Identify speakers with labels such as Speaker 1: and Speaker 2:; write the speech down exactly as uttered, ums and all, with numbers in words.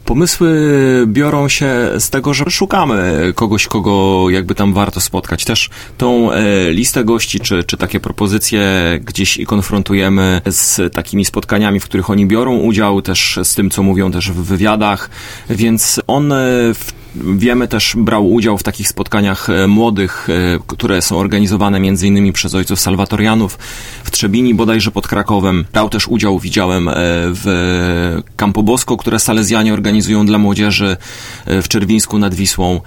Speaker 1: Pomysły biorą się z tego, że szukamy kogoś, kogo jakby tam warto spotkać. Też tą listę gości, czy, czy takie propozycje gdzieś i konfrontujemy z takimi spotkaniami, w których oni biorą udział, też z tym, co mówią też w wywiadach, więc on w Wiemy też, brał udział w takich spotkaniach młodych, które są organizowane między innymi przez ojców salwatorianów w Trzebini, bodajże pod Krakowem. Brał też udział, widziałem, w Campo Bosco, które salezjanie organizują dla młodzieży w Czerwińsku nad Wisłą.